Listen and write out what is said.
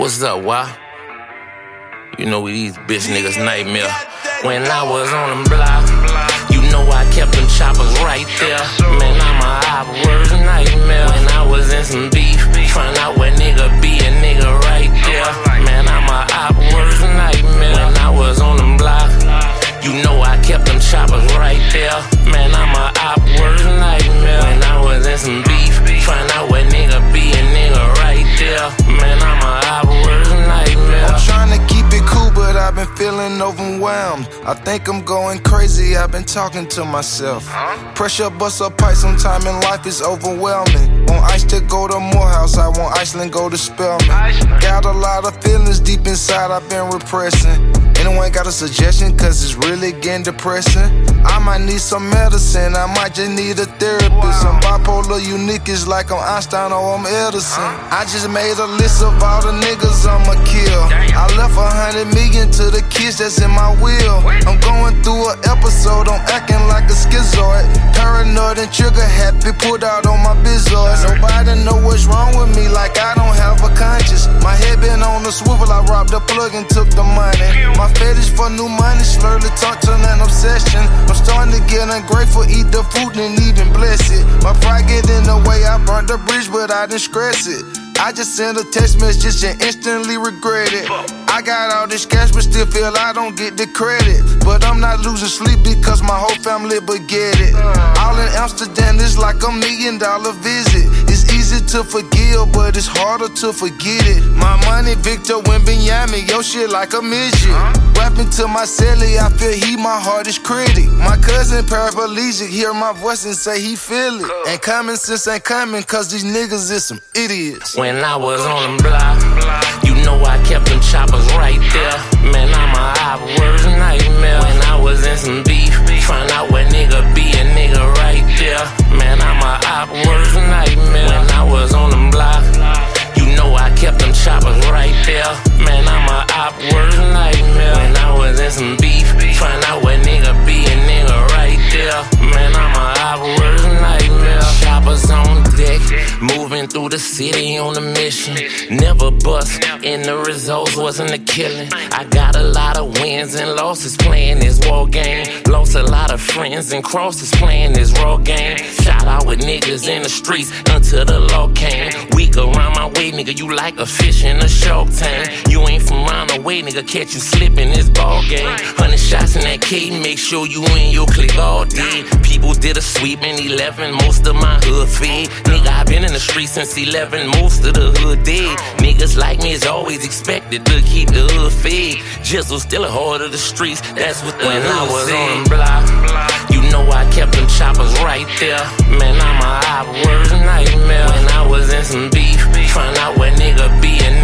what's up, why? You know we these bitch niggas nightmare. When I was on them block, you know I kept them choppers right there. Man, I'm a op worst nightmare. When I was in some beef, find out where nigga be a nigga right there. Man, I'm a op worst nightmare. When I was on them block, you know I kept them choppers right there. Man, I'm a op worst nightmare. When I was in some beef, find out where nigga be a nigga right there. Man, I'm a op worst nightmare. I'm trying to keep it cool, but I've been feeling overwhelmed. I think I'm going crazy, I've been talking to myself. Pressure bust a pipe, sometime in life is overwhelming. Want ice to go to Morehouse, I want Iceland go to Spelman. Got a lot of feelings deep inside I've been repressing. Anyone got a suggestion, cause it's really getting depressing? I might need some medicine, I might just need a therapist. I'm bipolar unique, it's like I'm Einstein or I'm Edison. I just made a list of all the niggas I'ma kill. I left 100 million to the kids that's in my will. I'm going through an episode, I'm acting like a schizoid. Paranoid and trigger happy, put out on my bizoids. Nobody know what's wrong with me, like I don't have a conscience. My head been on the swivel, I robbed the plug and took the money. My fetish for new money, slowly talk to an obsession. I'm starting to get ungrateful, eat the food and even bless it. My pride get in the way, I burnt the bridge but I didn't stress it. I just sent a text message and instantly regret it. I got all this cash but still feel I don't get the credit. But I'm not losing sleep because my whole family but get it. All in Amsterdam is like $1 million visit. It's easy to forgive but it's harder to forget it. My money Victor Wembanyama, yo shit like a midget. Rapping to my celly, I feel he my hardest critic. My cousin paraplegic, hear my voice and say he feel it. And common sense ain't coming cause these niggas is some idiots. When I was on them block, you know I kept them choppers right there. Man, I'm a op worst nightmare. When I was in some beef, find out where nigga be a nigga right there. Man, I'm a op worst nightmare. When I was on them block, you know I kept them choppers right there. Man, I'm a op worst nightmare. When I was in some beef, find out where nigga be a nigga right there. Man, I'm a op worst nightmare. Choppers on deck, moving through the city on a mission. Never bust, and the results wasn't a killing. I got a lot of wins and losses playing this war game. Lost a lot of friends and crosses playing this raw game. Shot out with niggas in the streets until the law came. Weak around my way, nigga, you like a fish in a shark tank. You ain't from round the way, nigga, catch you slipping this ball game. 100 shots in that K, make sure you in your clique all day. People did a sweep in 11, most of my hood fed. Nigga, I been in the street since 11, most of the hood dead. Niggas like me is always expected to keep the hood fed. Jizzle still a heart of the streets, that's what the When hood I was said. on them block, you know I kept them choppers right there. Man, I'm a op worst nightmare. When I was in some beef, find out where nigga be a